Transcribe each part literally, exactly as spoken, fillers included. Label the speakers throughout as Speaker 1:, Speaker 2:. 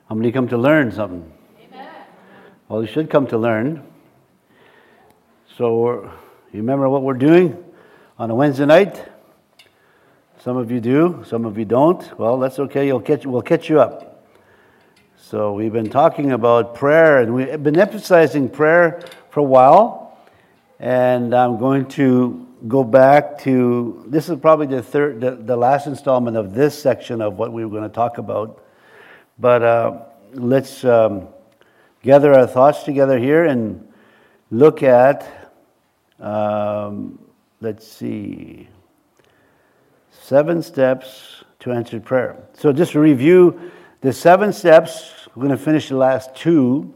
Speaker 1: How many come to learn something? Amen. Well, you should come to learn. So, you remember what we're doing on a Wednesday night? Some of you do, some of you don't. Well, that's okay. You'll catch, we'll catch you up. So, we've been talking about prayer, and we've been emphasizing prayer for a while. And I'm going to go back to, this is probably the third, the, the last installment of this section of what we were going to talk about. But uh, let's um, gather our thoughts together here and look at, um, let's see, seven steps to answered prayer. So just to review the seven steps, we're going to finish the last two.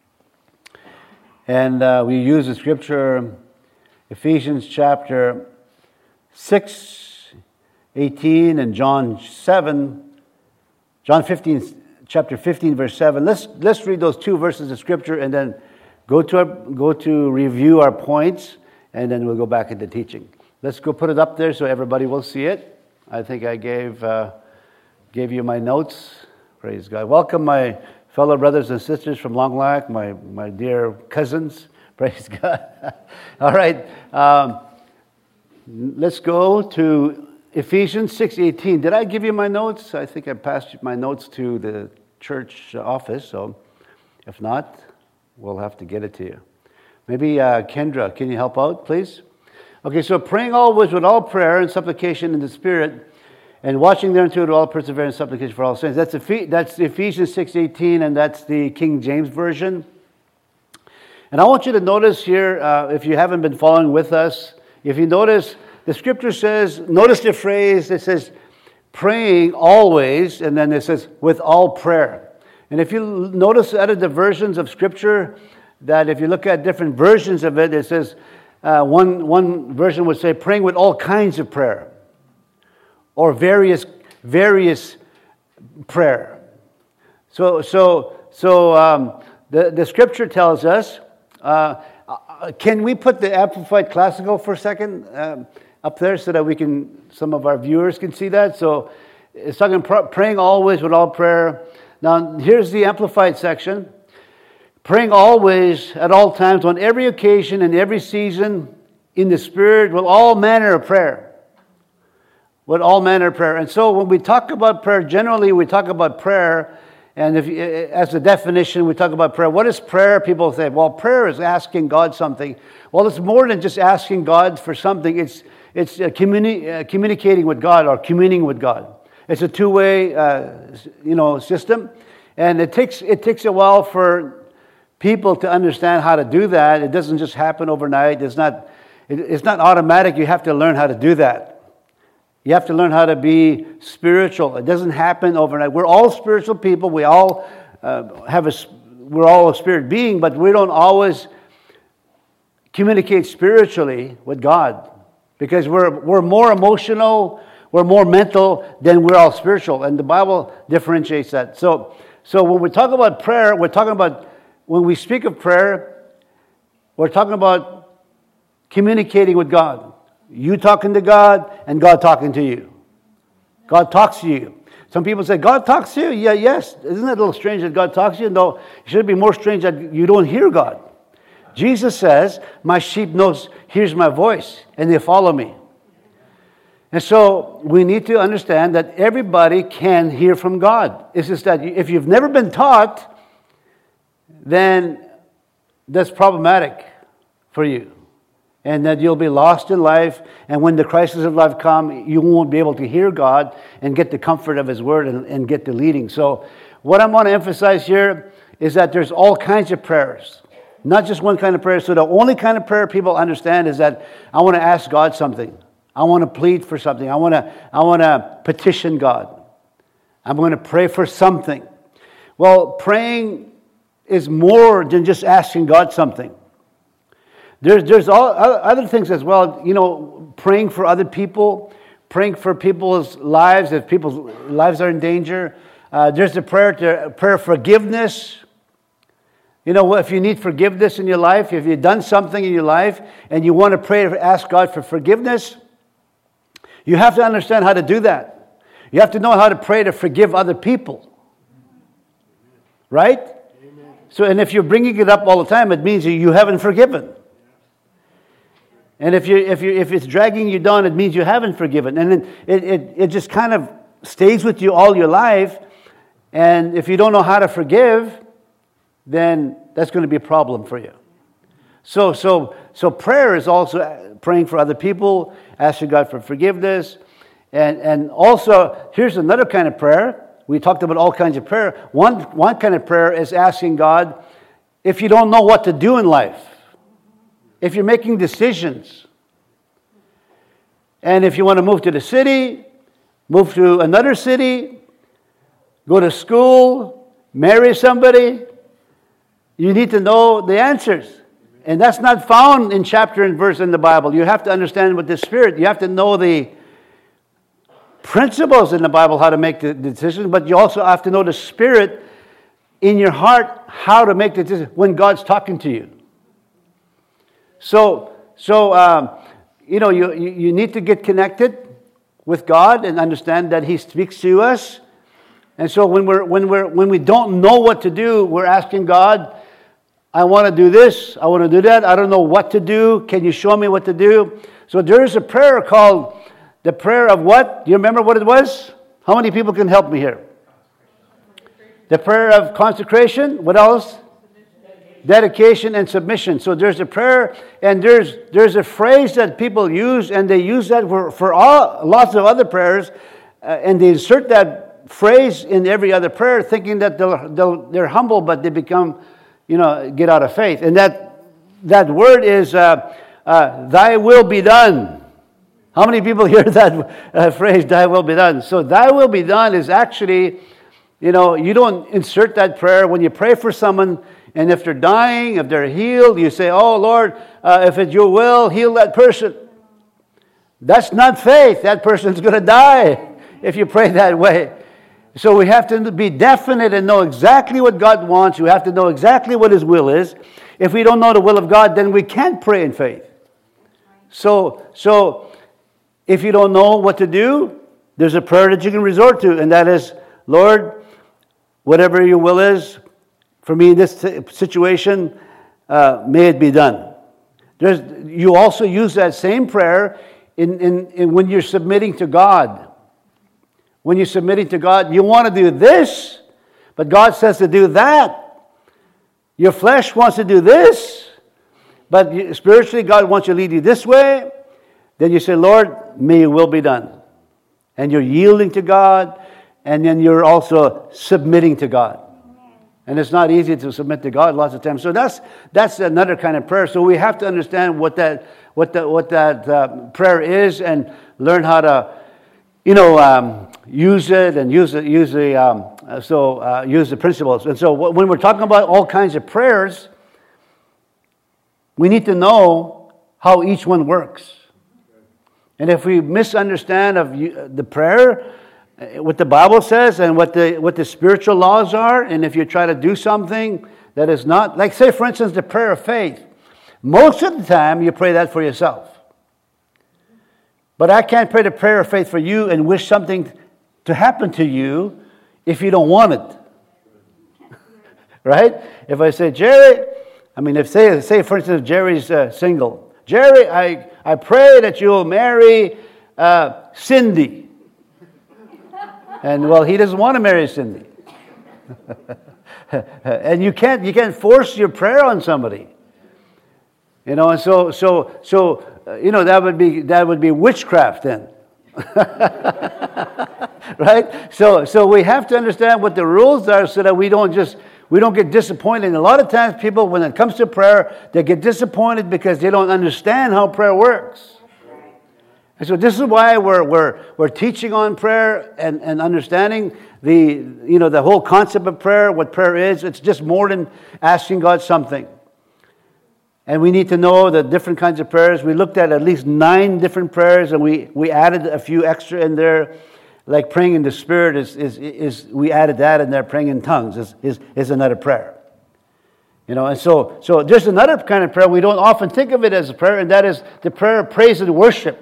Speaker 1: And uh, we use the scripture, Ephesians chapter six, eighteen, and John seven, John fifteen, chapter fifteen, verse seven. Let's let's read those two verses of scripture and then go to our, go to review our points, and then we'll go back into teaching. Let's go put it up there so everybody will see it. I think I gave uh, gave you my notes. Praise God. Welcome my fellow brothers and sisters from Long Lac, my my dear cousins. Praise God. All right. Um, let's go to Ephesians six eighteen. Did I give you my notes? I think I passed my notes to the church office, so if not, we'll have to get it to you. Maybe uh, Kendra, can you help out, please? Okay, so praying always with all prayer and supplication in the Spirit, and watching thereunto with all perseverance and supplication for all saints. That's, Ephes- that's Ephesians six eighteen, and that's the King James Version. And I want you to notice here, uh, if you haven't been following with us, if you notice, the scripture says, notice the phrase that says, praying always, and then it says, with all prayer. And if you notice out of the versions of scripture, that if you look at different versions of it, it says, uh, one, one version would say, praying with all kinds of prayer, or various, various prayer. So, so, so um, the, the scripture tells us, Uh, can we put the Amplified Classical for a second um, up there so that we can, some of our viewers can see that? So it's talking pr- praying always with all prayer. Now here's the Amplified section. Praying always at all times on every occasion and every season in the Spirit with all manner of prayer. With all manner of prayer. And so when we talk about prayer, generally we talk about prayer. And if, as a definition, we talk about prayer. What is prayer? People say, well, prayer is asking God something. Well, it's more than just asking God for something. It's it's communi- uh, communicating with God or communing with God. It's a two-way, uh, you know, system, and it takes it takes a while for people to understand how to do that. It doesn't just happen overnight. It's not it, it's not automatic. You have to learn how to do that. You have to learn how to be spiritual. It doesn't happen overnight. We're all spiritual people. We all uh, have a, we're all a spirit being, but we don't always communicate spiritually with God because we're we're more emotional, we're more mental than we're all spiritual, and the Bible differentiates that. So, so when we talk about prayer, we're talking about when we speak of prayer, we're talking about communicating with God. You talking to God and God talking to you. God talks to you. Some people say, God talks to you? Yeah, yes. Isn't it a little strange that God talks to you? No, it should be more strange that you don't hear God. Jesus says, my sheep knows, hears my voice, and they follow me. And so we need to understand that everybody can hear from God. It's just that if you've never been taught, then that's problematic for you. And that you'll be lost in life, and when the crisis of life come, you won't be able to hear God and get the comfort of His Word and, and get the leading. So what I want to emphasize here is that there's all kinds of prayers, not just one kind of prayer. So the only kind of prayer people understand is that I want to ask God something. I want to plead for something. I want to, I want to petition God. I'm going to pray for something. Well, praying is more than just asking God something. There's there's all other things as well, you know, praying for other people, praying for people's lives, if people's lives are in danger. Uh, there's the prayer to prayer forgiveness. You know, if you need forgiveness in your life, if you've done something in your life and you want to pray, ask God for forgiveness, you have to understand how to do that. You have to know how to pray to forgive other people. Right? Amen. So, and if you're bringing it up all the time, it means you haven't forgiven. And if you if you if it's dragging you down, it means you haven't forgiven. And then it, it, it just kind of stays with you all your life. And if you don't know how to forgive, then that's going to be a problem for you. So so so prayer is also praying for other people, asking God for forgiveness. And and also, here's another kind of prayer. We talked about all kinds of prayer. One one kind of prayer is asking God, if you don't know what to do in life, if you're making decisions, and if you want to move to the city, move to another city, go to school, marry somebody, you need to know the answers. And that's not found in chapter and verse in the Bible. You have to understand with the Spirit. You have to know the principles in the Bible, how to make the decisions, but you also have to know the Spirit in your heart, how to make the decision when God's talking to you. So, so um, you know, you, you need to get connected with God and understand that He speaks to us. And so when we're when we're when we don't know what to do, we're asking God, I want to do this, I want to do that, I don't know what to do. Can you show me what to do? So there is a prayer called the prayer of what? Do you remember what it was? How many people can help me here? The prayer of consecration. What else? Dedication and submission. So there's a prayer, and there's there's a phrase that people use, and they use that for, for all lots of other prayers, uh, and they insert that phrase in every other prayer, thinking that they'll, they'll, they're humble, but they become, you know, get out of faith. And that that word is, uh, uh, "Thy will be done." How many people hear that uh, phrase, "Thy will be done"? So "Thy will be done" is actually, you know, you don't insert that prayer when you pray for someone. And if they're dying, if they're healed, you say, "Oh, Lord, uh, if it's your will, heal that person." That's not faith. That person's going to die if you pray that way. So we have to be definite and know exactly what God wants. We have to know exactly what His will is. If we don't know the will of God, then we can't pray in faith. So, so if you don't know what to do, there's a prayer that you can resort to, and that is, "Lord, whatever your will is for me in this situation, uh, may it be done." There's, you also use that same prayer in, in, in when you're submitting to God. When you're submitting to God, you want to do this, but God says to do that. Your flesh wants to do this, but spiritually God wants to lead you this way. Then you say, "Lord, may your will be done." And you're yielding to God, and then you're also submitting to God. And it's not easy to submit to God lots of times. So that's that's another kind of prayer. So we have to understand what that what that what that uh, prayer is, and learn how to, you know, um, use it and use it use the um, so uh, use the principles. And so when we're talking about all kinds of prayers, we need to know how each one works. And if we misunderstand of the prayer, what the Bible says and what the what the spiritual laws are, and if you try to do something that is not, like say for instance the prayer of faith, most of the time you pray that for yourself. But I can't pray the prayer of faith for you and wish something to happen to you if you don't want it. Right? If I say, "Jerry," I mean, if say say for instance Jerry's uh, single, "Jerry, I I pray that you'll marry uh, Cindy." And well, he doesn't want to marry Cindy. And you can't you can't force your prayer on somebody. You know, and so so so uh, you know that would be that would be witchcraft then. Right? So so we have to understand what the rules are so that we don't just we don't get disappointed. And a lot of times people, when it comes to prayer, they get disappointed because they don't understand how prayer works. And so this is why we're we're we're teaching on prayer and, and understanding the you know the whole concept of prayer, what prayer is. It's just more than asking God something. And we need to know the different kinds of prayers. We looked at at least nine different prayers, and we, we added a few extra in there, like praying in the Spirit is is is we added that in there. Praying in tongues is is, is another prayer. You know, and so so there's another kind of prayer we don't often think of it as a prayer, and that is the prayer of praise and worship.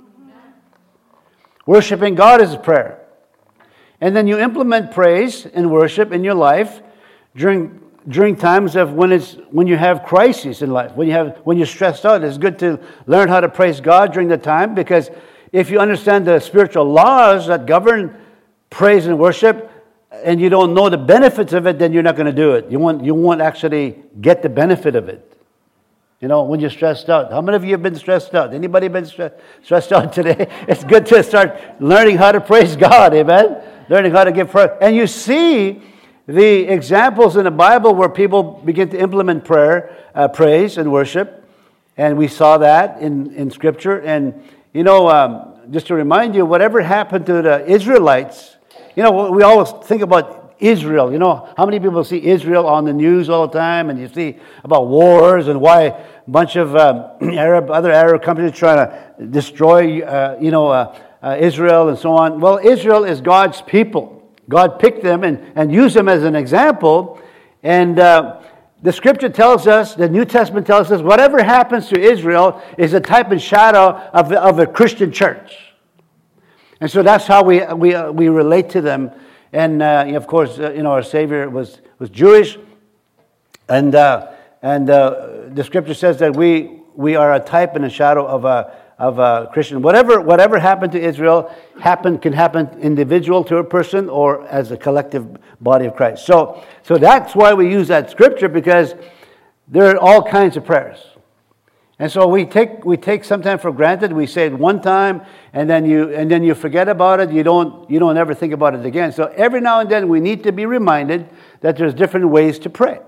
Speaker 1: Worshiping God is a prayer. And then you implement praise and worship in your life. during during times of when it's when you have crises in life, when you have when you're stressed out. It's good to learn how to praise God during the time, because if you understand the spiritual laws that govern praise and worship, and you don't know the benefits of it, then you're not going to do it. You won't you won't actually get the benefit of it. You know, when you're stressed out. How many of you have been stressed out? Anybody been stre- stressed out today? It's good to start learning how to praise God, amen? Learning how to give prayer. And you see the examples in the Bible where people begin to implement prayer, uh, praise and worship. And we saw that in, in Scripture. And, you know, um, just to remind you, whatever happened to the Israelites, you know, we always think about Israel. You know, how many people see Israel on the news all the time, and you see about wars and why a bunch of um, Arab, other Arab countries trying to destroy, uh, you know, uh, uh, Israel and so on. Well, Israel is God's people. God picked them and, and used them as an example. And uh, the Scripture tells us, the New Testament tells us, whatever happens to Israel is a type and shadow of, of a Christian church. And so that's how we we uh, we relate to them. And uh, of course, uh, you know, our Savior was was Jewish, and uh, and uh, the Scripture says that we we are a type and a shadow of a of a Christian. Whatever whatever happened to Israel happened can happen individual to a person or as a collective body of Christ. So so that's why we use that Scripture, because there are all kinds of prayers. And so we take we take sometimes for granted. We say it one time, and then you and then you forget about it. You don't you don't ever think about it again. So every now and then we need to be reminded that there's different ways to pray.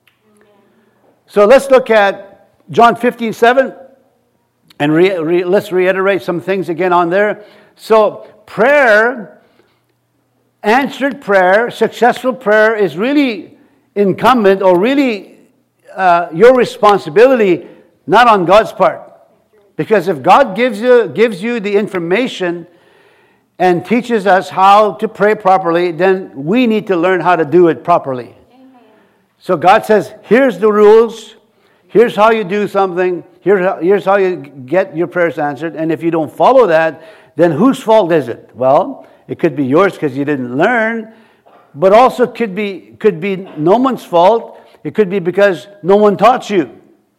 Speaker 1: So let's look at John fifteen seven, and re, re, let's reiterate some things again on there. So prayer, answered prayer, successful prayer is really incumbent, or really uh, your responsibility. Not on God's part. Because if God gives you gives you the information and teaches us how to pray properly, then we need to learn how to do it properly. Amen. So God says, here's the rules. Here's how you do something. Here's how, here's how you get your prayers answered. And if you don't follow that, then whose fault is it? Well, it could be yours because you didn't learn, but also could be could be no one's fault. It could be because no one taught you.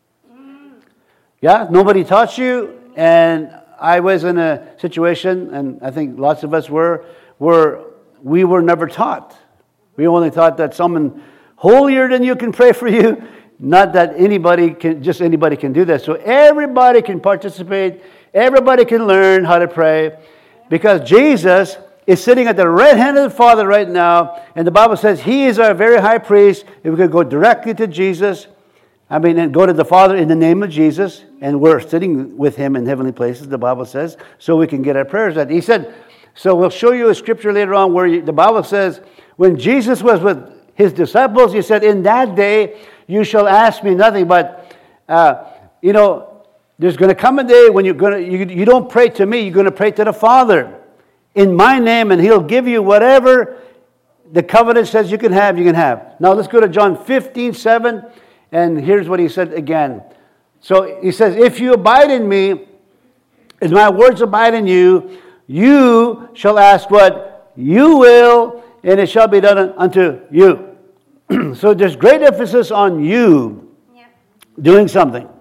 Speaker 1: Yeah, nobody taught you, and I was in a situation, and I think lots of us were, where we were never taught. We only thought that someone holier than you can pray for you, not that anybody can, just anybody can do that. So everybody can participate, everybody can learn how to pray, because Jesus is sitting at the right hand of the Father right now, and the Bible says He is our very high priest. If we could go directly to Jesus, I mean, and go to the Father in the name of Jesus, and we're sitting with Him in heavenly places, the Bible says, so we can get our prayers answered. He said, so we'll show you a scripture later on where you, the Bible says, when Jesus was with His disciples, He said, in that day you shall ask me nothing, but, uh, you know, there's going to come a day when you're going to, you, you don't pray to me, you're going to pray to the Father in my name, and He'll give you whatever the covenant says you can have, you can have. Now let's go to John fifteen seven. And here's what He said again. So He says, if you abide in me, as my words abide in you, you shall ask what you will, and it shall be done unto you. So there's great emphasis on you yeah. doing something.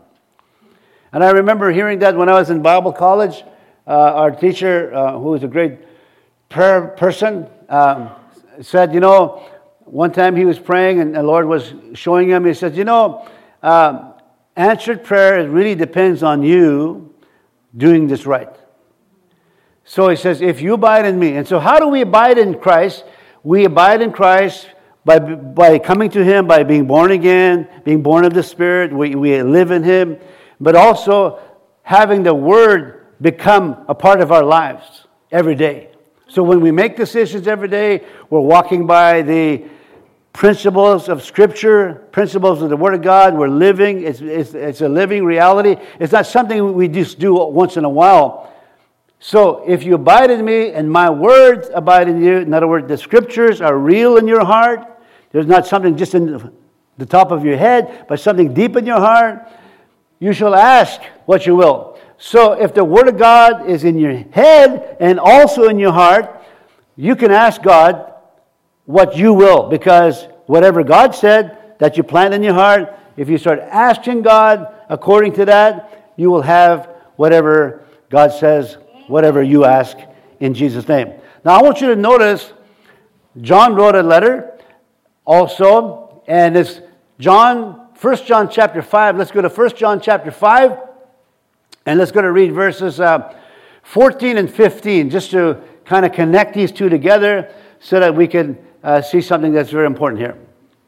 Speaker 1: And I remember hearing that when I was in Bible college. Uh, our teacher, uh, who was a great prayer person, um, said, you know, one time he was praying and the Lord was showing him, He said, you know, uh, answered prayer, it really depends on you doing this right. So He says, if you abide in me. And so how do we abide in Christ? We abide in Christ by by coming to Him, by being born again, being born of the Spirit. We, we live in Him, but also having the Word become a part of our lives every day. So when we make decisions every day, we're walking by the principles of Scripture, principles of the Word of God. We're living. It's, it's, it's a living reality. It's not something we just do once in a while. So if you abide in me and my words abide in you, in other words, the Scriptures are real in your heart. There's not something just in the top of your head, but something deep in your heart. You shall ask what you will. So if the Word of God is in your head and also in your heart, you can ask God what you will, because whatever God said that you plant in your heart, if you start asking God according to that, you will have whatever God says, whatever you ask in Jesus' name. Now I want you to notice, John wrote a letter also, and it's John, First John chapter five. Let's go to First John chapter five, and let's go to read verses uh, fourteen and fifteen, just to kind of connect these two together so that we can uh, see something that's very important here.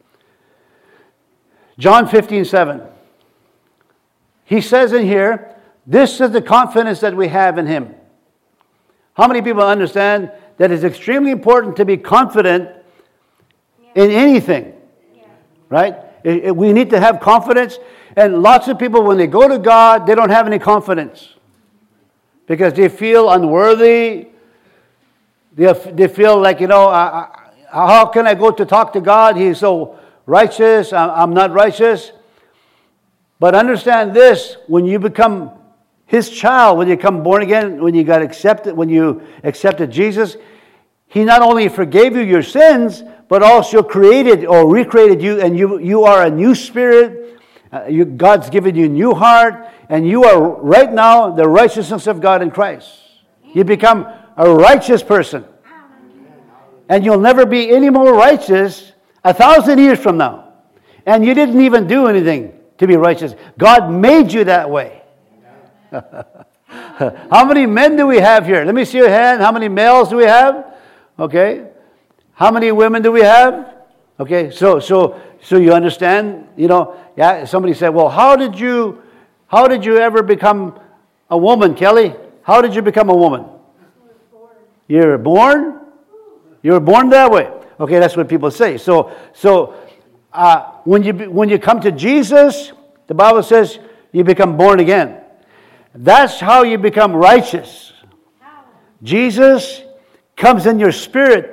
Speaker 1: John fifteen seven. He says in here, this is the confidence that we have in Him. How many people understand that it's extremely important to be confident in anything? Right? It, it, we need to have confidence. And lots of people, when they go to God, they don't have any confidence. Because they feel unworthy. They, they feel like, you know, I, I, how can I go to talk to God? He's so righteous. I, I'm not righteous. But understand this, when you become His child, when you become born again, when you got accepted, when you accepted Jesus, He not only forgave you your sins, but also created or recreated you, and you, you are a new spirit. Uh, you, God's given you a new heart, and you are right now the righteousness of God in Christ. You become a righteous person. And you'll never be any more righteous a thousand years from now. And you didn't even do anything to be righteous. God made you that way. How many men do we have here? Let me see your hand. How many males do we have? Okay. How many women do we have? Okay. So, so, so you understand? You know, yeah. Somebody said, "Well, how did you, how did you ever become a woman, Kelly? How did you become a woman?" You were born. You were born that way. Okay, that's what people say. So, so uh, when you when you come to Jesus, the Bible says you become born again. That's how you become righteous. Jesus comes in your spirit.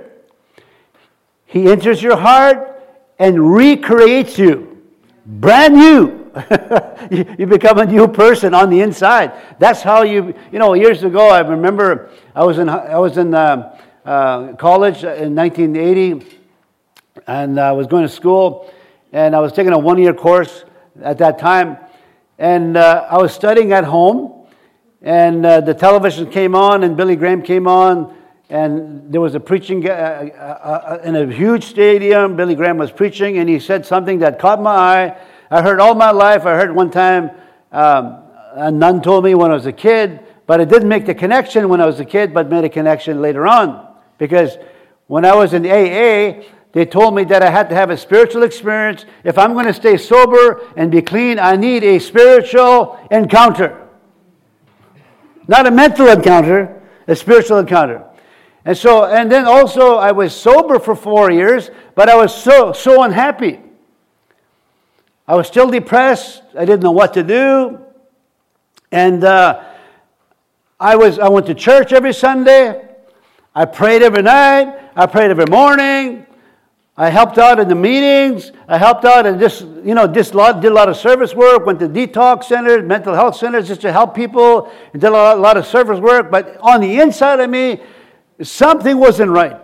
Speaker 1: He enters your heart and recreates you. Brand new. you, you become a new person on the inside. That's how you, you know, years ago, I remember I was in, I was in uh, uh, college in nineteen eighty, and I was going to school, and I was taking a one-year course at that time. And uh, I was studying at home, and uh, the television came on, and Billy Graham came on, and there was a preaching uh, uh, uh, in a huge stadium. Billy Graham was preaching, and he said something that caught my eye. I heard all my life. I heard one time um, a nun told me when I was a kid, but it didn't make the connection when I was a kid, but made a connection later on. Because when I was in A A, they told me that I had to have a spiritual experience. If I'm going to stay sober and be clean, I need a spiritual encounter. Not a mental encounter, a spiritual encounter. And so, and then also I was sober for four years, but I was so, so unhappy. I was still depressed. I didn't know what to do. And uh, I was, I went to church every Sunday. I prayed every night. I prayed every morning. I helped out in the meetings. I helped out and just, you know, just lot, did a lot of service work, went to detox centers, mental health centers just to help people, and did a lot, a lot of service work. But on the inside of me, something wasn't right.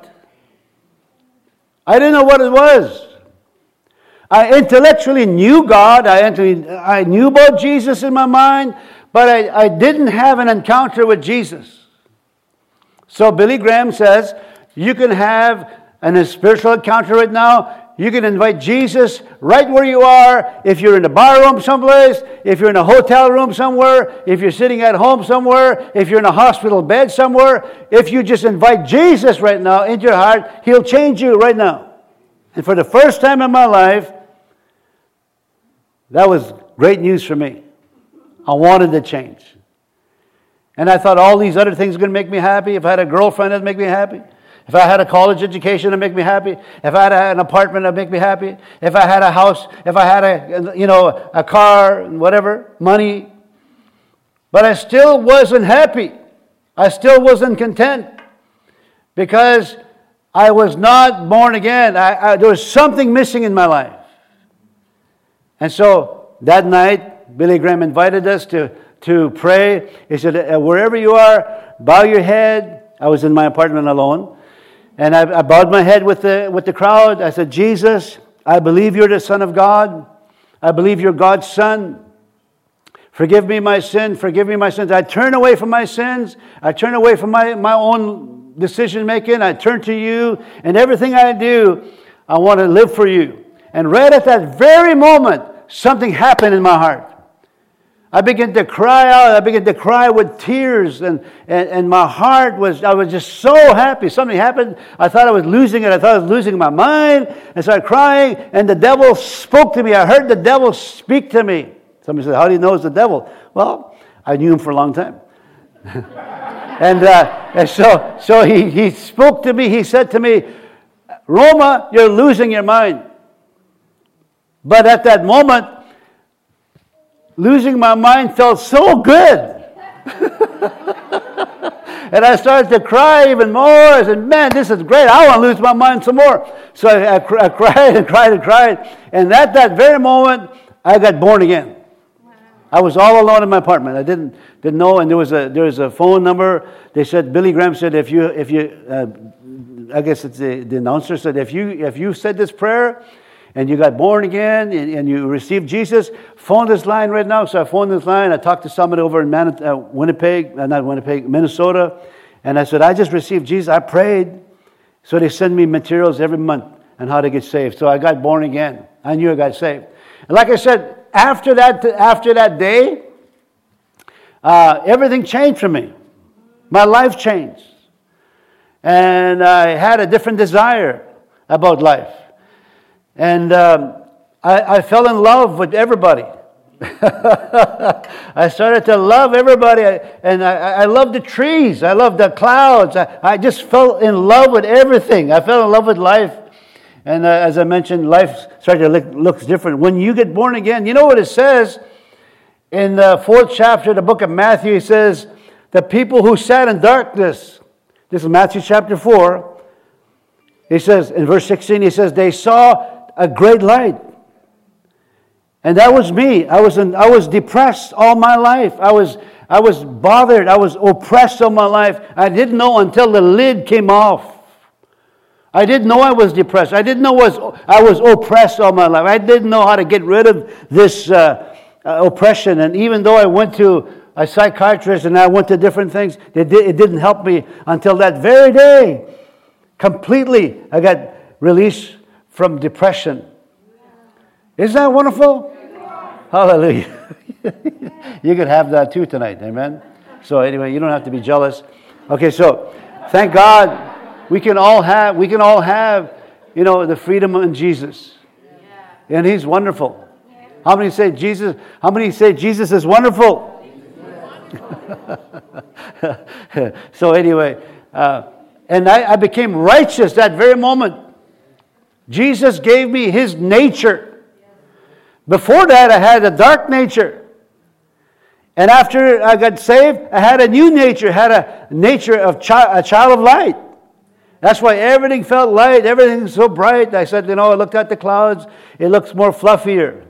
Speaker 1: I didn't know what it was. I intellectually knew God. I, I knew about Jesus in my mind, but I, I didn't have an encounter with Jesus. So Billy Graham says, you can have an, a spiritual encounter right now. You can invite Jesus right where you are. If you're in a bar room someplace, if you're in a hotel room somewhere, if you're sitting at home somewhere, if you're in a hospital bed somewhere, if you just invite Jesus right now into your heart, He'll change you right now. And for the first time in my life, that was great news for me. I wanted to change. And I thought all these other things are going to make me happy. If I had a girlfriend, that'd make me happy. If I had a college education, it'd make me happy. If I had an apartment, it'd make me happy. If I had a house, if I had a, you know, a car, whatever, money. But I still wasn't happy. I still wasn't content. Because I was not born again. I, I, there was something missing in my life. And so that night, Billy Graham invited us to, to pray. He said, wherever you are, bow your head. I was in my apartment alone. And I, I bowed my head with the, with the crowd. I said, Jesus, I believe you're the Son of God. I believe you're God's Son. Forgive me my sin. Forgive me my sins. I turn away from my sins. I turn away from my, my own decision making. I turn to you. And everything I do, I want to live for you. And right at that very moment, something happened in my heart. I began to cry out. I began to cry with tears. And, and, and my heart was, I was just so happy. Something happened. I thought I was losing it. I thought I was losing my mind. I started crying. And the devil spoke to me. I heard the devil speak to me. Somebody said, how do you know it's the devil? Well, I knew him for a long time. and, uh, and so, so he, he spoke to me. He said to me, Roma, you're losing your mind. But at that moment, losing my mind felt so good. And I started to cry even more. I said, man, this is great. I want to lose my mind some more. So I, I, I cried and cried and cried. And at that very moment, I got born again. I was all alone in my apartment. I didn't didn't know, and there was a there was a phone number. They said, Billy Graham said, if you if you, uh, I guess it's the, the announcer said, if you if you said this prayer, and you got born again, and, and you received Jesus, phone this line right now. So I phoned this line. I talked to somebody over in Man- uh, Winnipeg, uh, not Winnipeg, Minnesota, and I said, I just received Jesus. I prayed. So they send me materials every month on how to get saved. So I got born again. I knew I got saved. And like I said, after that, after that day, uh, everything changed for me. My life changed. And I had a different desire about life. And um, I, I fell in love with everybody. I started to love everybody. And I, I loved the trees. I loved the clouds. I, I just fell in love with everything. I fell in love with life. And uh, as I mentioned, life started to look looks different. When you get born again, you know what it says? In the fourth chapter of the book of Matthew, it says, the people who sat in darkness, this is Matthew chapter four, he says, in verse sixteen, he says, they saw a great light. And that was me. I was in, I was depressed all my life. I was I was bothered. I was oppressed all my life. I didn't know until the lid came off. I didn't know I was depressed. I didn't know was I was oppressed all my life. I didn't know how to get rid of this uh, uh, oppression. And even though I went to a psychiatrist and I went to different things, it, did, it didn't help me until that very day. Completely, I got released from depression. Isn't that wonderful? Hallelujah. You can have that too tonight. Amen. So anyway, you don't have to be jealous. Okay, so thank God. We can all have, we can all have, you know, the freedom in Jesus. Yeah. And He's wonderful. Yeah. How many say Jesus, how many say Jesus is wonderful? wonderful. So anyway, uh, and I, I became righteous that very moment. Jesus gave me His nature. Before that, I had a dark nature. And after I got saved, I had a new nature, had a nature of chi- a child of light. That's why everything felt light. Everything's so bright. I said, you know, I looked at the clouds. It looks more fluffier.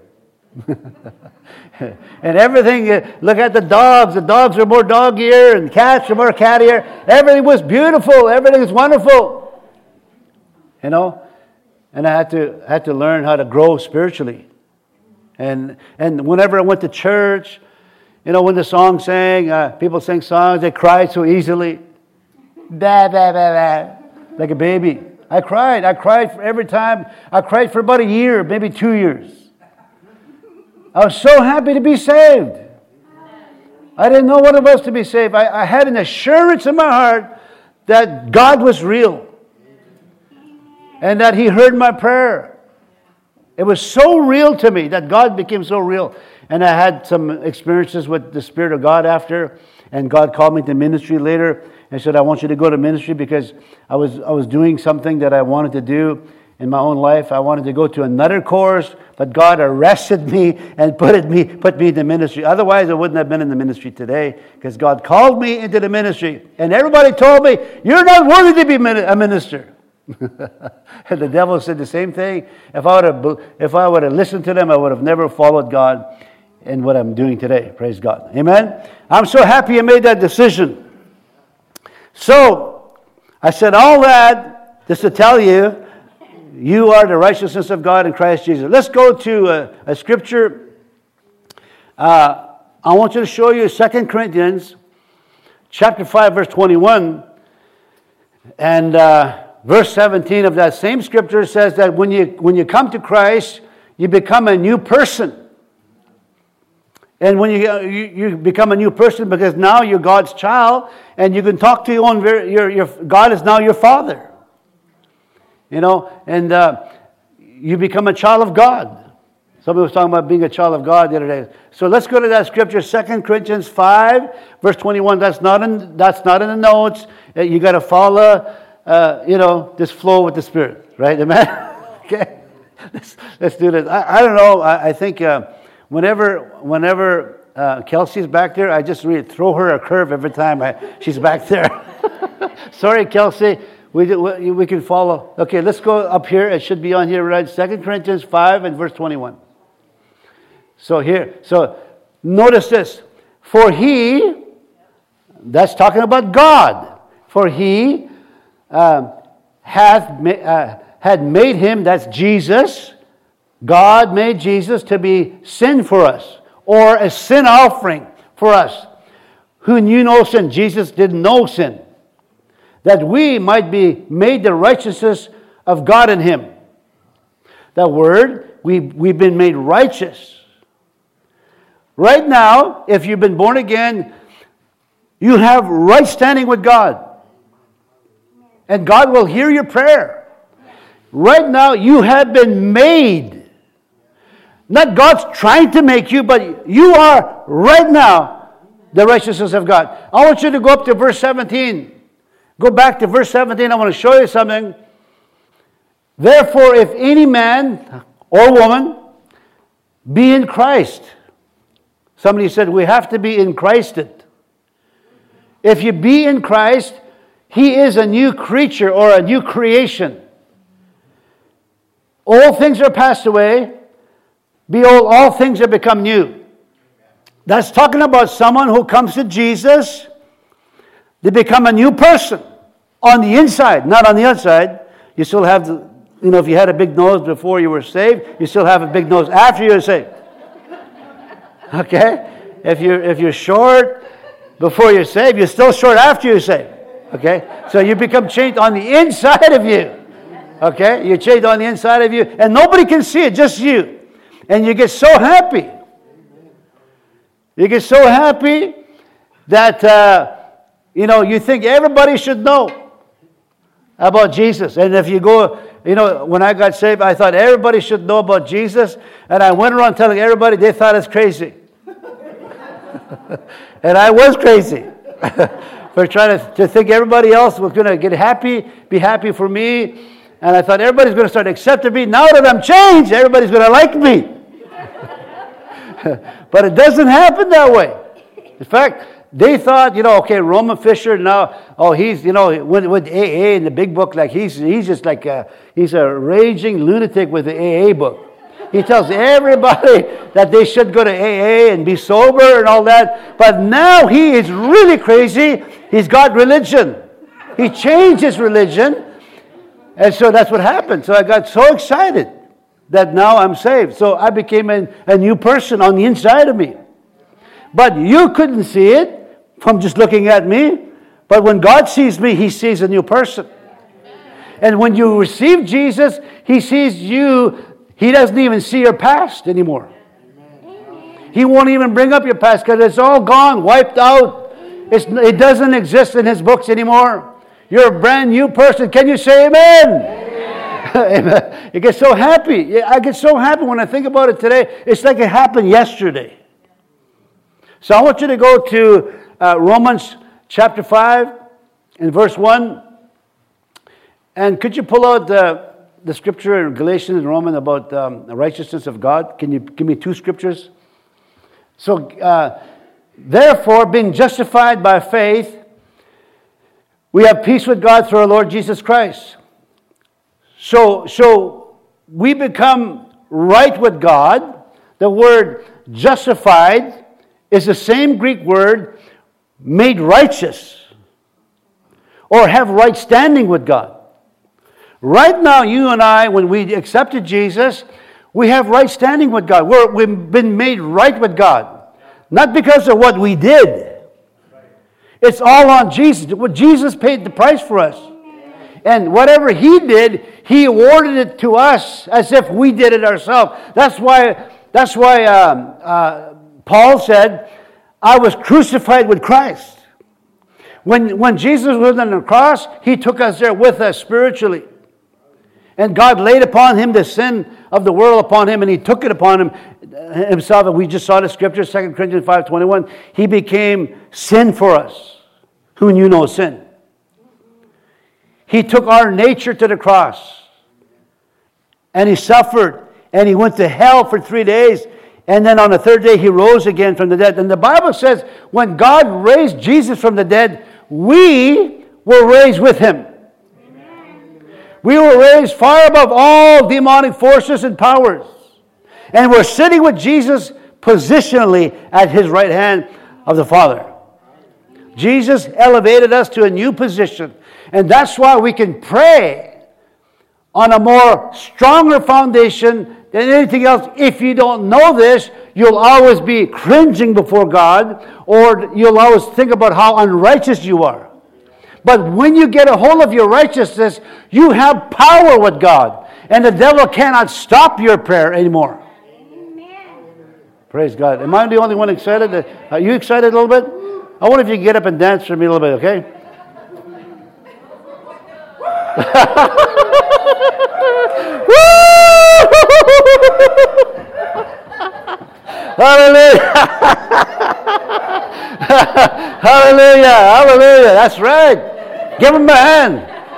Speaker 1: And everything, look at the dogs. The dogs are more dog-ear and cats are more cat-ear. Everything was beautiful. Everything was wonderful. You know? And I had to had to learn how to grow spiritually. And and whenever I went to church, you know, when the song sang, uh, people sang songs, they cried so easily. Bah, bah, bah, bah. Like a baby. I cried. I cried for every time. I cried for about a year, maybe two years. I was so happy to be saved. I didn't know what it was to be saved. I, I had an assurance in my heart that God was real. And that He heard my prayer. It was so real to me that God became so real. And I had some experiences with the Spirit of God after. And God called me to ministry later. And said, I want you to go to ministry because I was I was doing something that I wanted to do in my own life. I wanted to go to another course, but God arrested me and put it me put me in the ministry. Otherwise, I wouldn't have been in the ministry today because God called me into the ministry. And everybody told me, you're not worthy to be a minister. And the devil said the same thing. If I would have if I would have listened to them, I would have never followed God in what I'm doing today. Praise God. Amen. I'm so happy I made that decision. So, I said all that just to tell you You are the righteousness of God in Christ Jesus. Let's go to a, a scripture. Uh, I want you to show you Second Corinthians chapter five, verse twenty-one. And uh, verse seventeen of that same scripture says that when you, when you come to Christ, you become a new person. And when you, you you become a new person because now you're God's child and you can talk to your own, your, your, God is now your Father. You know, and uh, you become a child of God. Somebody was talking about being a child of God the other day. So let's go to that scripture, Second Corinthians five, verse twenty-one. That's not in, that's not in the notes. You got to follow, uh, you know, this flow with the Spirit. Right? Amen? Okay? Let's, let's do this. I, I don't know. I, I think... Uh, Whenever, whenever uh, Kelsey's back there, I just really throw her a curve every time I, she's back there. Sorry, Kelsey. We, do, we we can follow. Okay, let's go up here. It should be on here, right? Second Corinthians five and verse twenty-one. So here, so notice this. For he, that's talking about God. For he uh, hath ma- uh, had made him, that's Jesus. God made Jesus to be sin for us, or a sin offering for us, who knew no sin. Jesus did no sin, that we might be made the righteousness of God in him. That word, we, we've been made righteous. Right now, if you've been born again, you have right standing with God. And God will hear your prayer. Right now, you have been made. Not God's trying to make you, but you are right now the righteousness of God. I want you to go up to verse seventeen. Go back to verse seventeen. I want to show you something. Therefore, if any man or woman be in Christ. Somebody said we have to be in Christed. If you be in Christ, he is a new creature or a new creation. All things are passed away. Behold, all things have become new. That's talking about someone who comes to Jesus. They become a new person on the inside, not on the outside. You still have, the, you know, if you had a big nose before you were saved, you still have a big nose after you were saved. Okay? If you're, if you're short before you're saved, you're still short after you're saved. Okay? So you become changed on the inside of you. Okay? You're changed on the inside of you, and nobody can see it, just you. And you get so happy. You get so happy that, uh, you know, you think everybody should know about Jesus. And if you go, you know, when I got saved, I thought everybody should know about Jesus. And I went around telling everybody, they thought it's crazy. And I was crazy. For trying to, to think everybody else was going to get happy, be happy for me. And I thought everybody's going to start accepting me. Now that I'm changed, everybody's going to like me. But it doesn't happen that way. In fact, they thought, you know, okay, Roman Fisher now, oh, he's, you know, with, with A A in the big book, like he's he's just like a, he's a raging lunatic with the A A book. He tells everybody that they should go to A A and be sober and all that. But now he is really crazy. He's got religion. He changed his religion. And so that's what happened. So I got so excited that now I'm saved. So I became a, a new person on the inside of me. But you couldn't see it from just looking at me. But when God sees me, he sees a new person. And when you receive Jesus, he sees you. He doesn't even see your past anymore. He won't even bring up your past because it's all gone, wiped out. It's, it doesn't exist in his books anymore. You're a brand new person. Can you say amen? Amen. Amen. You get so happy. I get so happy when I think about it today. It's like it happened yesterday. So I want you to go to uh, Romans chapter five and verse one. And could you pull out the, the scripture in Galatians and Romans about um, the righteousness of God? Can you give me two scriptures? So, uh, therefore, being justified by faith, we have peace with God through our Lord Jesus Christ. So, so we become right with God. The word justified is the same Greek word made righteous or have right standing with God. Right now, you and I, when we accepted Jesus, we have right standing with God. We're, we've been made right with God. Not because of what we did. It's all on Jesus. What Jesus paid the price for us. And whatever He did, He awarded it to us as if we did it ourselves. That's why, that's why um, uh, Paul said, I was crucified with Christ. When, when Jesus was on the cross, He took us there with us spiritually. And God laid upon Him the sin of the world upon Him, and He took it upon Him Himself. And we just saw the scripture, Second Corinthians five twenty-one. He became sin for us, who knew no sin. He took our nature to the cross. And He suffered, and He went to hell for three days. And then on the third day, He rose again from the dead. And the Bible says, when God raised Jesus from the dead, we were raised with Him. We were raised far above all demonic forces and powers. And we're sitting with Jesus positionally at His right hand of the Father. Jesus elevated us to a new position. And that's why we can pray on a more stronger foundation than anything else. If you don't know this, you'll always be cringing before God, or you'll always think about how unrighteous you are. But when you get a hold of your righteousness, you have power with God. And the devil cannot stop your prayer anymore. Amen. Praise God. Am I the only one excited? Are you excited a little bit? I wonder if you can get up and dance for me a little bit, okay? Hallelujah! Hallelujah! Hallelujah! That's right. Give Him a hand.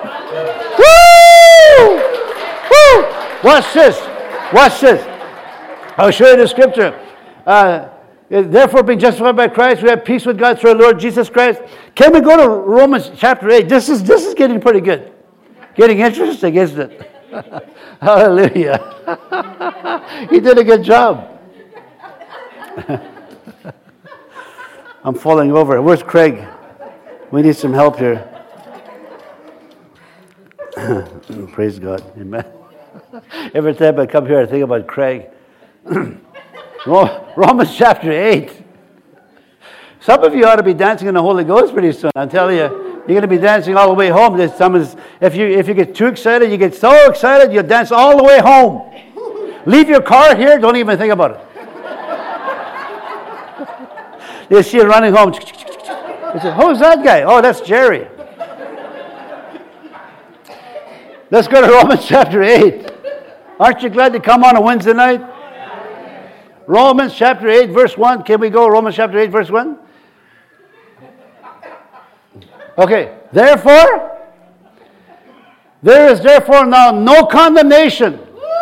Speaker 1: Woo! Woo! Watch this. Watch this. I'll show you the scripture. Uh, Therefore, being justified by Christ, we have peace with God through our Lord Jesus Christ. Can we go to Romans chapter eight? This is this is getting pretty good. Getting interesting, isn't it? Hallelujah. He did a good job. I'm falling over. Where's Craig? We need some help here. Praise God. Amen. Every time I come here, I think about Craig. Romans chapter eight. Some of you ought to be dancing in the Holy Ghost pretty soon. I'm telling you, you're going to be dancing all the way home. There's some, if you if you get too excited, you get so excited, you'll dance all the way home. Leave your car here. Don't even think about it. You see it running home. You say, who's that guy? Oh, that's Jerry. Let's go to Romans chapter eight. Aren't you glad to come on a Wednesday night? Romans chapter eight, verse one. Can we go Romans chapter eight, verse one? Okay. Therefore, there is therefore now no condemnation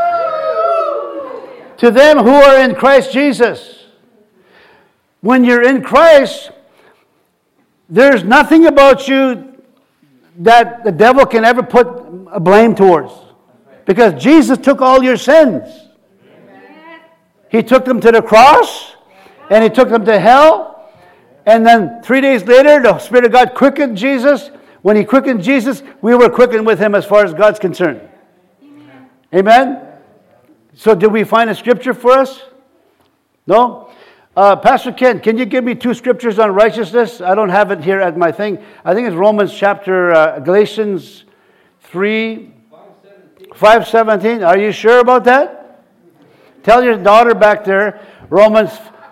Speaker 1: to them who are in Christ Jesus. When you're in Christ, there's nothing about you that the devil can ever put a blame towards. Because Jesus took all your sins. He took them to the cross, and He took them to hell. And then three days later, the Spirit of God quickened Jesus. When He quickened Jesus, we were quickened with Him as far as God's concerned. Amen? Amen? So did we find a scripture for us? No? Uh, Pastor Ken, can you give me two scriptures on righteousness? I don't have it here at my thing. I think it's Romans chapter, uh, Galatians three, five seventeen. Are you sure about that? Tell your daughter back there, Romans.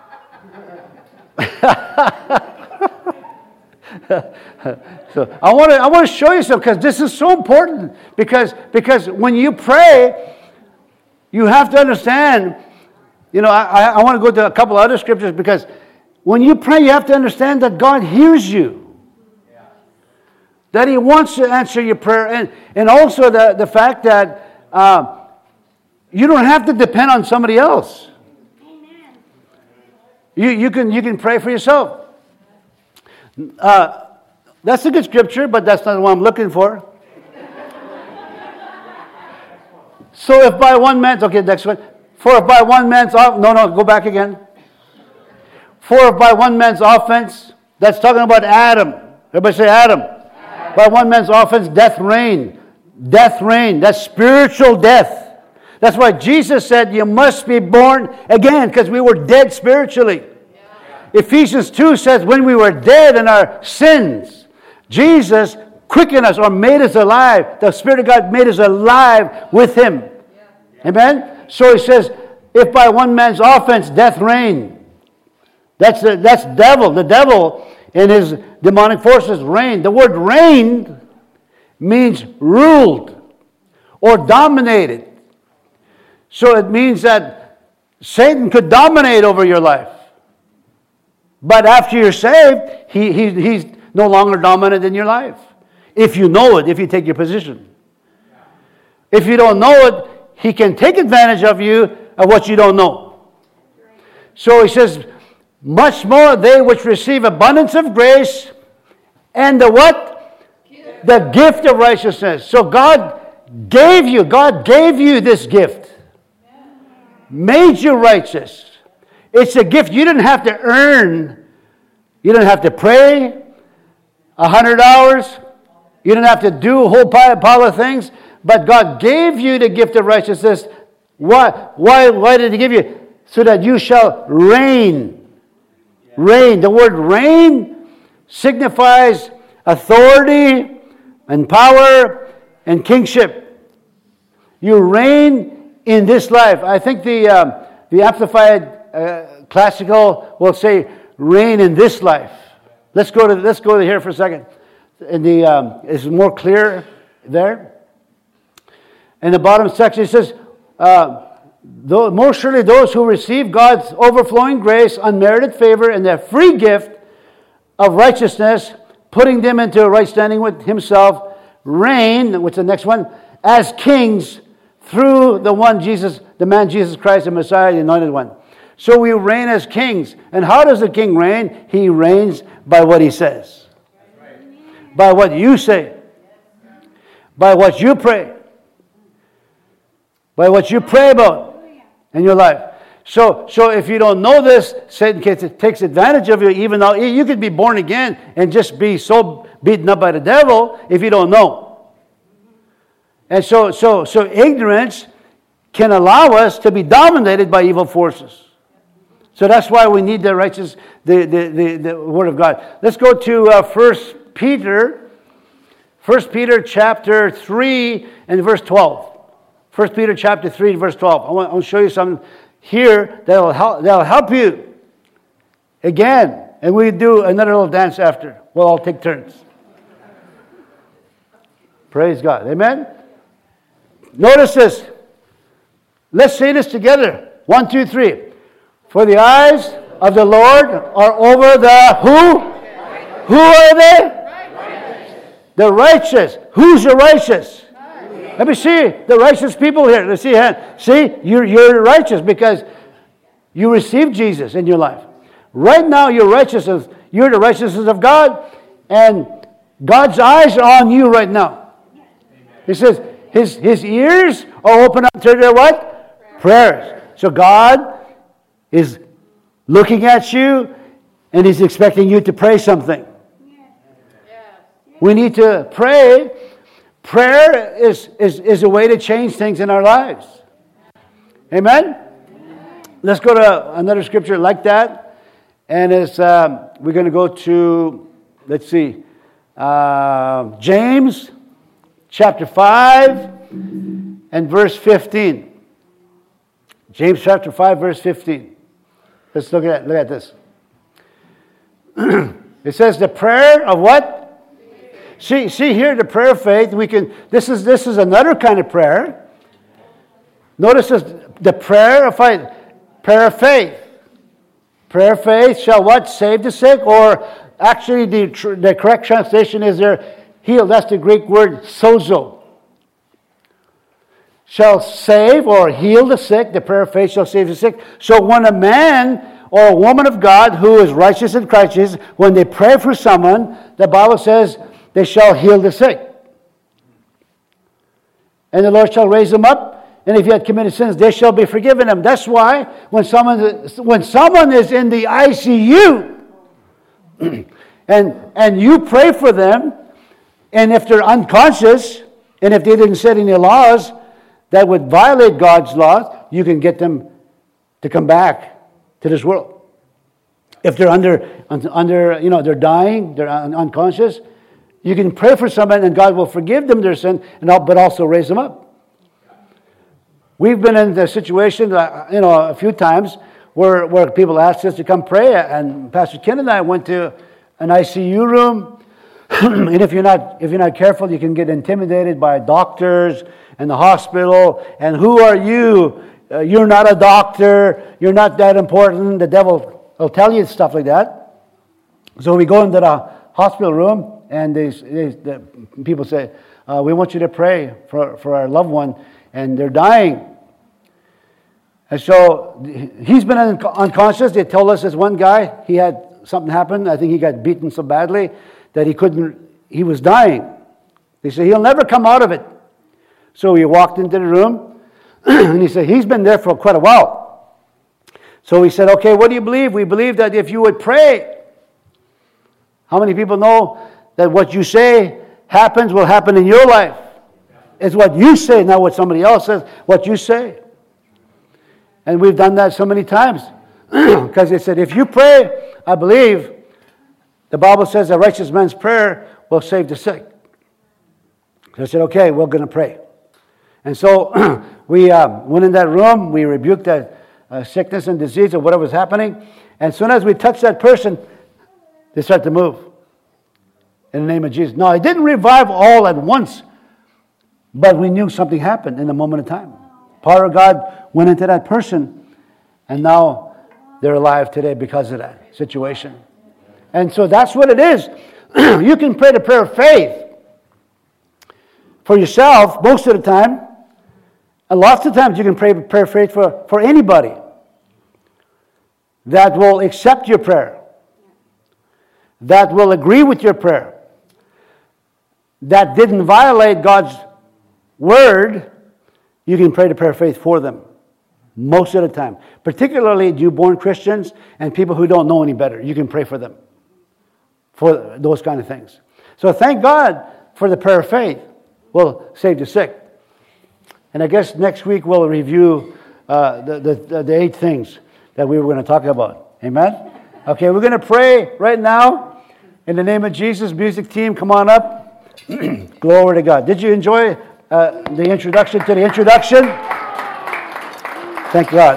Speaker 1: So I want to I want to show you something, because this is so important. Because because when you pray, you have to understand. You know, I, I want to go to a couple other scriptures, because when you pray, you have to understand that God hears you. Yeah. That He wants to answer your prayer. And, and also the, the fact that uh, you don't have to depend on somebody else. Amen. You, you, can, you can pray for yourself. Uh, that's a good scripture, but that's not what I'm looking for. So if by one man's... Okay, next one. For if by one man's off, no, no, go back again. For if by one man's offense, that's talking about Adam. Everybody say Adam. Adam. By one man's offense, death reigned. death reigned. That's spiritual death. That's why Jesus said you must be born again, because we were dead spiritually. Yeah. Ephesians two says when we were dead in our sins, Jesus quickened us or made us alive. The Spirit of God made us alive with Him. Yeah. Amen? So He says, if by one man's offense death reigned. That's the, that's devil. The devil and his demonic forces reigned. The word reigned means ruled or dominated. So it means that Satan could dominate over your life. But after you're saved, he, he, he's no longer dominant in your life. If you know it, if you take your position. If you don't know it, he can take advantage of you of what you don't know. So he says, much more they which receive abundance of grace and the what? The gift of righteousness. So God gave you, God gave you this gift. Made you righteous. It's a gift you didn't have to earn. You didn't have to pray a hundred hours. You didn't have to do a whole pile of things. But God gave you the gift of righteousness. Why? Why, why did He give you? So that you shall reign. Reign. The word reign signifies authority and power and kingship. You reign in this life. I think the um, the Amplified uh, Classical will say reign in this life. Let's go to let's go to here for a second. In the um, it's more clear there. In the bottom section it says, uh, though, most surely those who receive God's overflowing grace, unmerited favor, and their free gift of righteousness, putting them into a right standing with Himself, reign, what's the next one? As kings through the one Jesus, the man Jesus Christ, the Messiah, the anointed one. So we reign as kings. And how does the king reign? He reigns by what he says. By what you say. By what you pray. By what you pray about in your life. So, so if you don't know this, Satan takes advantage of you, even though you could be born again and just be so beaten up by the devil if you don't know. And so, so, so ignorance can allow us to be dominated by evil forces. So that's why we need the righteous, the, the, the, the Word of God. Let's go to uh, First Peter, First Peter chapter three and verse twelve. First Peter chapter three and verse twelve. I want, I want to show you something here that will help, that will help you. Again, and we do another little dance after. We'll all take turns. Praise God. Amen? Notice this. Let's say this together. One, two, three. For the eyes of the Lord are over the who? Who are they? The righteous. Who's the righteous? Let me see the righteous people here. Let's see hand. See, you're, you're righteous because you received Jesus in your life. Right now, you're righteousness. You're the righteousness of God, and God's eyes are on you right now. He says, His, his ears are open up to their what? Prayers. So God is looking at you and He's expecting you to pray something. We need to pray. Prayer is, is, is a way to change things in our lives. Amen? Let's go to another scripture like that. And it's, um, we're going to go to, let's see, uh, James chapter five and verse fifteen. James chapter five, verse fifteen. Let's look at look at this. It says the prayer of what? See, see here the prayer of faith. We can. This is this is another kind of prayer. Notice this, the prayer of faith. Prayer of faith. Prayer of faith shall what? Save the sick, or actually the the correct translation is there. Heal. That's the Greek word sozo. Shall save or heal the sick. The prayer of faith shall save the sick. So when a man or a woman of God who is righteous in Christ Jesus, when they pray for someone, the Bible says they shall heal the sick. And the Lord shall raise them up. And if he had committed sins, they shall be forgiven them. That's why when someone when someone is in the I C U and and you pray for them, and if they're unconscious, And if they didn't set any laws that would violate God's laws, you can get them to come back to this world. If they're under, under, you know, they're dying, they're un- unconscious, you can pray for someone and God will forgive them their sin, and but also raise them up. We've been in the situation, you know, a few times where where people asked us to come pray, and Pastor Ken and I went to an I C U room. And if you're not if you're not careful, you can get intimidated by doctors and the hospital. And who are you? Uh, you're not a doctor. You're not that important. The devil will tell you stuff like that. So we go into the hospital room, and they, they, the people say, uh, "We want you to pray for for our loved one, and they're dying." And so he's been un- unconscious. They told us this one guy, he had something happen. I think he got beaten so badly that he couldn't, he was dying. They said, he'll never come out of it. So he walked into the room, and he said, he's been there for quite a while. So he said, okay, what do you believe? We believe that if you would pray. How many people know that what you say happens will happen in your life? It's what you say, not what somebody else says, what you say. And we've done that so many times. Because they said, if you pray, I believe, the Bible says a righteous man's prayer will save the sick. So I said, okay, we're going to pray. And so we uh, went in that room, we rebuked that uh, sickness and disease or whatever was happening. And as soon as we touched that person, they started to move. In the name of Jesus. No, it didn't revive all at once, but we knew something happened in a moment of time. Power of God went into that person, and now they're alive today because of that situation. And so that's what it is. You can pray the prayer of faith for yourself most of the time, and lots of times you can pray the prayer of faith for, for anybody that will accept your prayer, that will agree with your prayer, that didn't violate God's word. You can pray the prayer of faith for them most of the time. Particularly newborn Christians and people who don't know any better. You can pray for them for those kind of things. So thank God for the prayer of faith. Will save the sick. And I guess next week we'll review uh, the, the, the eight things that we were going to talk about. Amen? Okay, we're going to pray right now. In the name of Jesus, music team, come on up. Glory to God. Did you enjoy Uh, the introduction to the introduction? Thank God.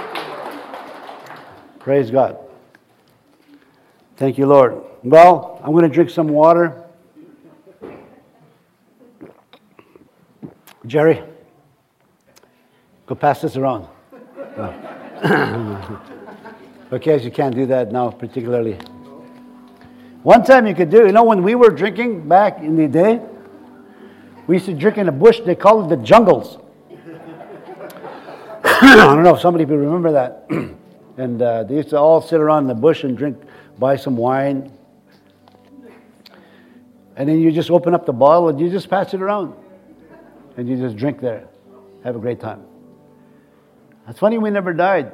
Speaker 1: Praise God. Thank you, Lord. Well, I'm going to drink some water. Jerry, go pass this around. Oh. Okay, so you can't do that now, particularly. One time you could do, you know, when we were drinking back in the day, we used to drink in a bush. They called it the jungles. I don't know if somebody will remember that. And uh, they used to all sit around in the bush and drink, buy some wine. And then you just open up the bottle and you just pass it around. And you just drink there. Have a great time. It's funny we never died.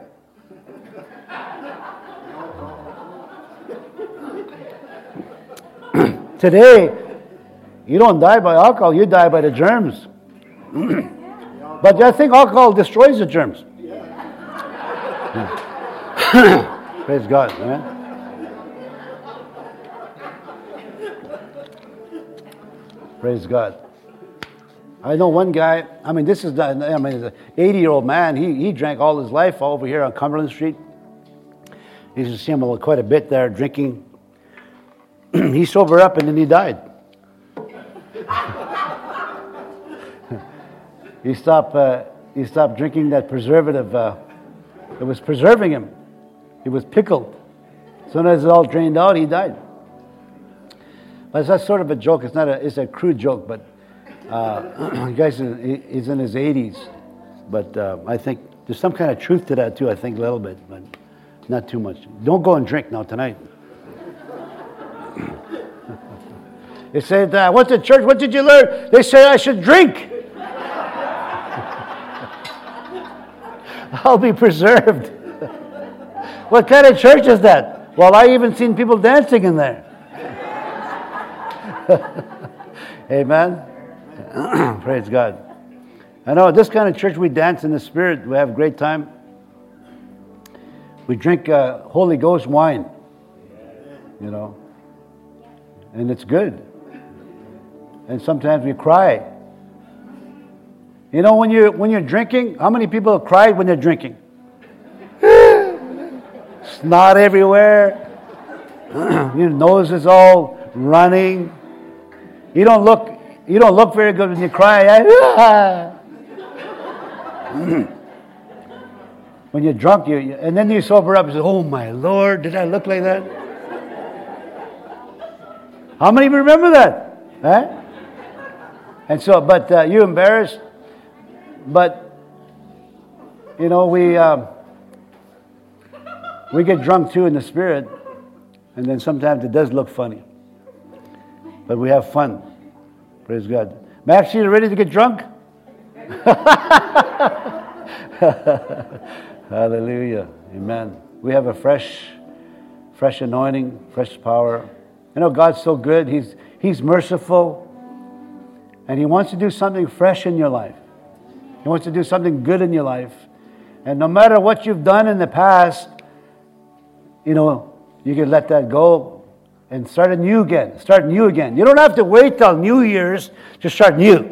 Speaker 1: Today, you don't die by alcohol, you die by the germs. But I think alcohol destroys the germs. Praise God, amen. Praise God. I know one guy, I mean, this is, the, I mean, an eighty-year-old man, he, he drank all his life over here on Cumberland Street. You used to see him quite a bit there drinking. He sobered up and then he died. He stopped. Uh, he stopped drinking that preservative. Uh, it was preserving him. He was pickled. As soon as it all drained out, he died. But that's sort of a joke. It's not a. It's a crude joke. But uh, the guy's in, he's in his eighties. But uh, I think there's some kind of truth to that too. I think a little bit, but not too much. Don't go and drink now tonight. They said, uh, went to church, what did you learn? They said I should drink. I'll be preserved. What kind of church is that? Well, I even seen people dancing in there. Amen? Praise God. I know this kind of church, we dance in the Spirit. We have a great time. We drink uh, Holy Ghost wine, you know, and it's good. And sometimes we cry. You know, when you're when you're drinking, how many people have cried when they're drinking? Snot everywhere. Your nose is all running. You don't look. You don't look very good when you cry. When you're drunk, you and then you sober up and say, "Oh my Lord, did I look like that?" How many remember that? Huh? And so, but uh, you embarrassed. But you know, we um, we get drunk too in the Spirit, and then sometimes it does look funny. But we have fun. Praise God. Max, you ready to get drunk? Hallelujah. Amen. We have a fresh, fresh anointing, fresh power. You know, God's so good. He's He's merciful. And He wants to do something fresh in your life. He wants to do something good in your life. And no matter what you've done in the past, you know, you can let that go and start anew again. Start new again. You don't have to wait till New Year's to start new.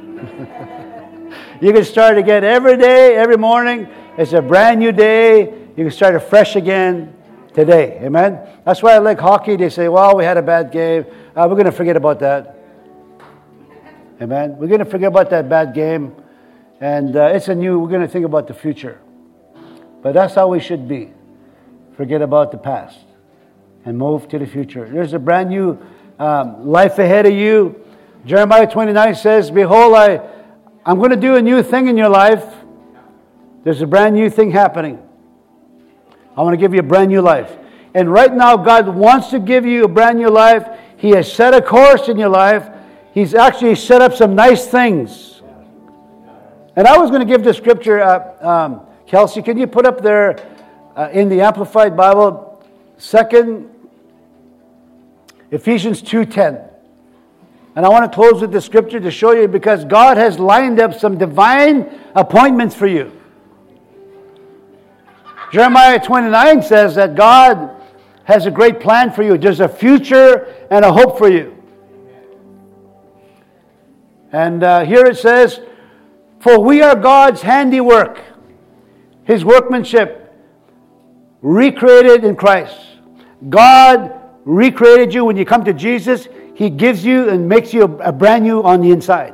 Speaker 1: You can start again every day, every morning. It's a brand new day. You can start afresh again today. Amen? That's why I like hockey. They say, well, we had a bad game. Uh, we're going to forget about that. Amen? We're going to forget about that bad game. And uh, it's a new, we're going to think about the future. But that's how we should be. Forget about the past and move to the future. There's a brand new um, life ahead of you. Jeremiah twenty-nine says, behold, I, I'm going to do a new thing in your life. There's a brand new thing happening. I want to give you a brand new life. And right now, God wants to give you a brand new life. He has set a course in your life. He's actually set up some nice things. And I was going to give the scripture, uh, um, Kelsey, can you put up there uh, in the Amplified Bible, second Ephesians two ten. And I want to close with the scripture to show you, because God has lined up some divine appointments for you. Jeremiah twenty-nine says that God has a great plan for you. There's a future and a hope for you. And uh, here it says, for we are God's handiwork, His workmanship, recreated in Christ. God recreated you when you come to Jesus. He gives you and makes you a brand new on the inside.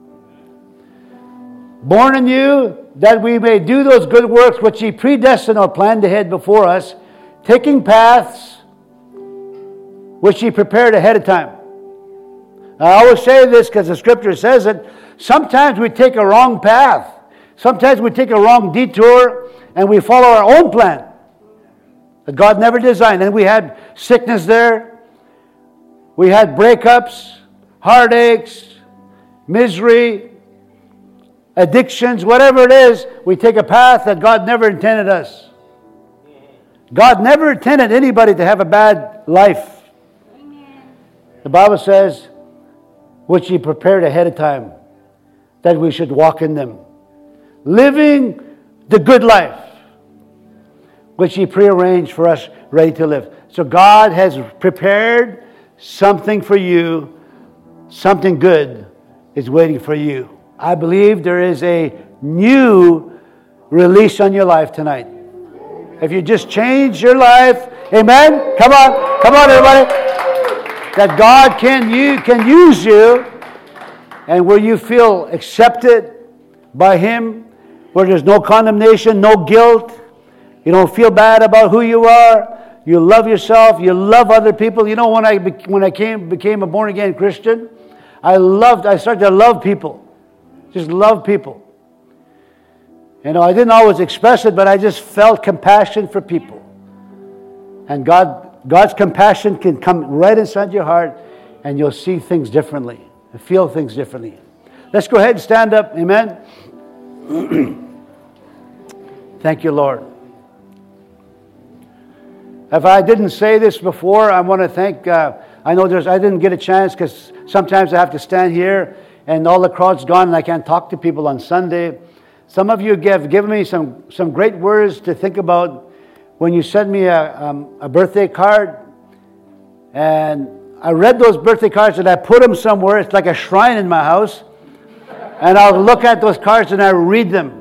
Speaker 1: Born anew, that we may do those good works which He predestined or planned ahead before us, taking paths which He prepared ahead of time. Now, I always say this because the scripture says it. Sometimes we take a wrong path. Sometimes we take a wrong detour and we follow our own plan that God never designed. And we had sickness there. We had breakups, heartaches, misery, addictions, whatever it is. We take a path that God never intended us. God never intended anybody to have a bad life. The Bible says, which He prepared ahead of time, that we should walk in them. Living the good life, which He prearranged for us, ready to live. So God has prepared something for you. Something good is waiting for you. I believe there is a new release on your life tonight. If you just change your life, amen? Come on, come on everybody. That God can, you, can use you, and where you feel accepted by Him, where there's no condemnation, no guilt, you don't feel bad about who you are, you love yourself, you love other people. You know, when I when I came became a born again Christian, I loved, I started to love people, just love people. You know, I didn't always express it, but I just felt compassion for people. And God, God's compassion can come right inside your heart, and you'll see things differently, and feel things differently. Let's go ahead and stand up. Amen. Thank you, Lord. If I didn't say this before, I want to thank. Uh, I know there's. I didn't get a chance because sometimes I have to stand here and all the crowd's gone and I can't talk to people on Sunday. Some of you have given me some, some great words to think about when you sent me a, um, a birthday card. And I read those birthday cards and I put them somewhere. It's like a shrine in my house. And I'll look at those cards and I read them.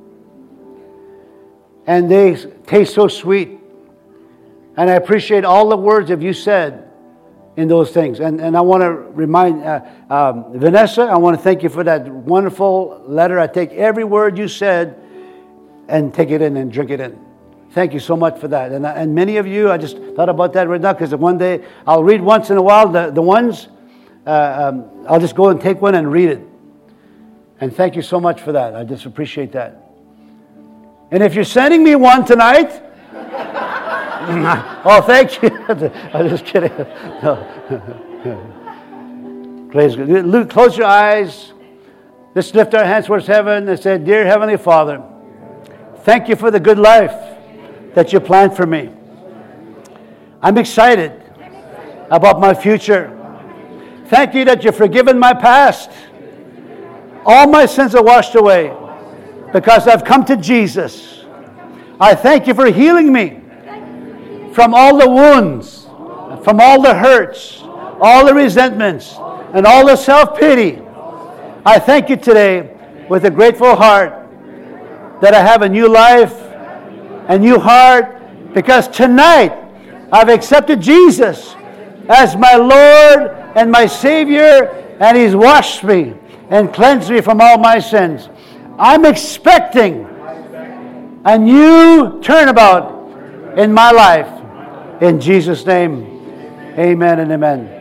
Speaker 1: And they taste so sweet. And I appreciate all the words that you said in those things. And, and I want to remind uh, um, Vanessa, I want to thank you for that wonderful letter. I take every word you said and take it in and drink it in. Thank you so much for that. And, and many of you, I just thought about that right now because one day I'll read once in a while the, the ones. Uh, um, I'll just go and take one and read it. And thank you so much for that. I just appreciate that. And if you're sending me one tonight, oh, thank you. I'm just kidding. No. Praise God. Close your eyes. Let's lift our hands towards heaven and say, Dear Heavenly Father, thank you for the good life that you planned for me. I'm excited about my future. Thank you that you've forgiven my past. All my sins are washed away because I've come to Jesus. I thank you for healing me from all the wounds, from all the hurts, all the resentments, and all the self-pity. I thank you today with a grateful heart that I have a new life, a new heart, because tonight I've accepted Jesus as my Lord and my Savior, and He's washed me and cleansed me from all my sins. I'm expecting a new turnabout in my life. In Jesus' name, amen and amen.